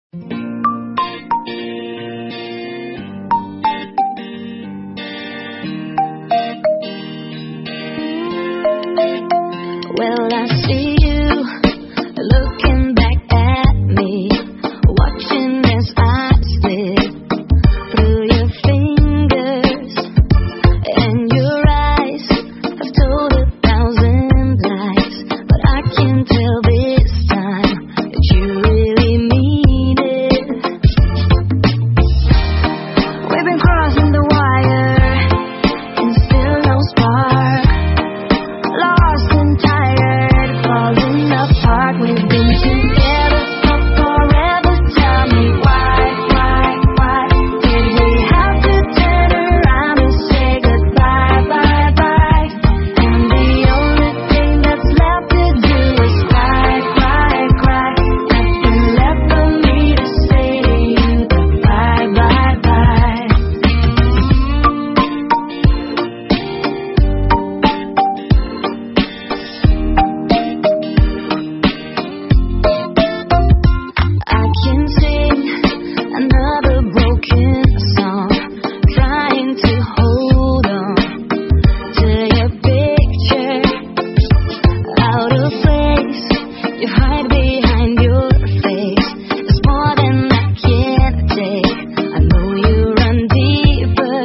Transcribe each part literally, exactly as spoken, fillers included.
Well, I see you looking back at me, watching as I slip through your fingers, and your eyes have told a thousand lies, but I can tell this time that you really mean it. We've been crossing the wire and still no spark, lost and tired, falling apart. We've been together for forever. Tell me why, why, why did we have to turn around and say goodbye, bye, bye? And the only thing that's left to do is cry, cry, cry. Nothing left for me to say to you goodbye, bye, bye. I can sing another broken song, trying to hold on to your picture. Out of place, you hide behind your face. It's more than I can take. I know you run deeper.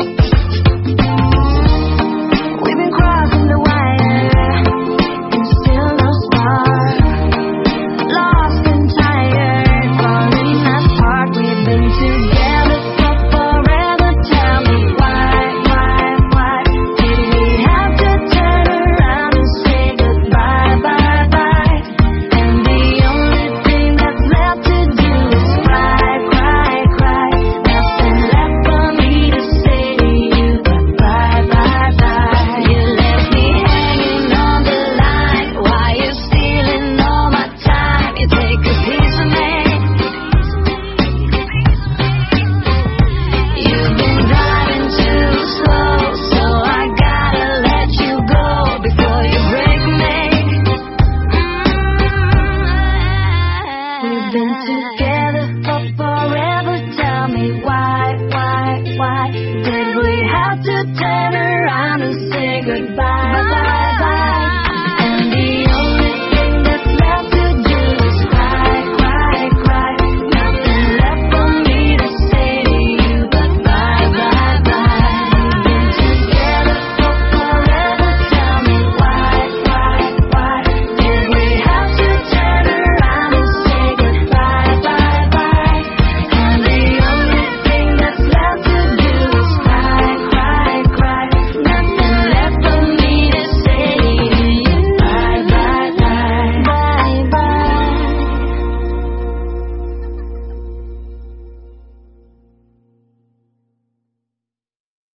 We've been crossing the wire and still no spark, lost and tired, falling apart. We've been together for forever. Tell me why, why, why did we have to turn around and say goodbye, bye, bye? And the only thing that's left to do is cry, cry, cry. Nothing left for me to say to you goodbye, bye, bye. You left me hanging on the line while you're stealing all my time. You take a piece of me. You've been driving too slow, so I gotta let you go before you break me. We've been together for forever. Tell me why, why, why did